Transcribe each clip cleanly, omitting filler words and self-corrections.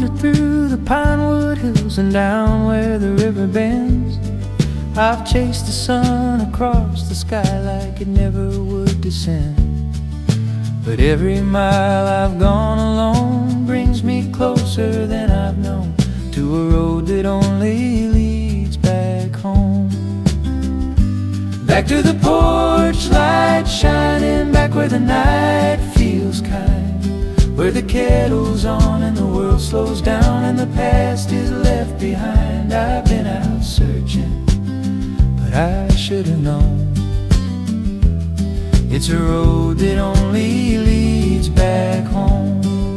wandered through the pinewood hills and down where the river bends. I've chased the sun across the sky like it never would descend. But every mile I've gone alone brings me closer than I've known to a road that only leads back home. Back to the porch light shining, back where the night feels kind, where the kettle's on and the world slows down and the past is left behind. I've been out searching, but I should have known. It's a road that only leads back home.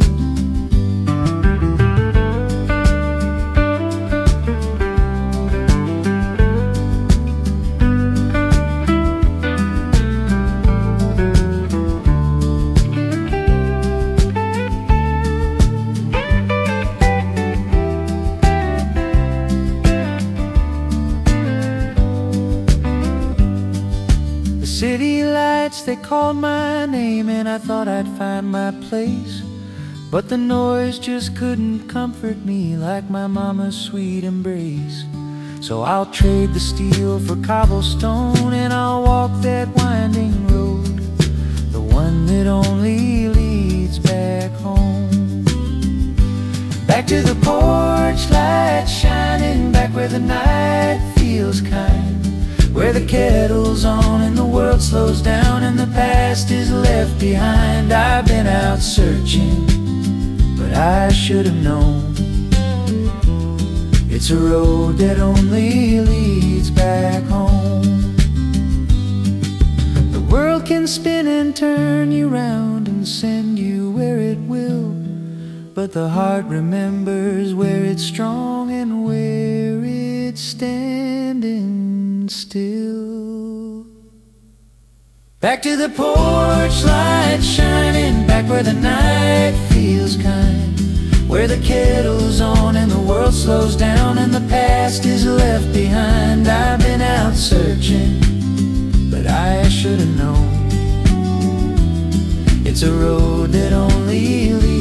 City lights, they called my name and I thought I'd find my place. But the noise just couldn't comfort me like my mama's sweet embrace. So I'll trade the steel for cobblestone and I'll walk that winding road, the one that only leads back home. Back to the porch light shining, back where the night feels kind, where the kettle's on and the world slows down and the past is left behind. I've been out searching, but I should have known. It's a road that only leads back home. The world can spin and turn you round and send you where it will, but the heart remembers where it's strong and where it's standing still. Back to the porch light shining, back where the night feels kind, where the kettle's on and the world slows down and the past is left behind. I've been out searching, but I should have known. It's a road that only leads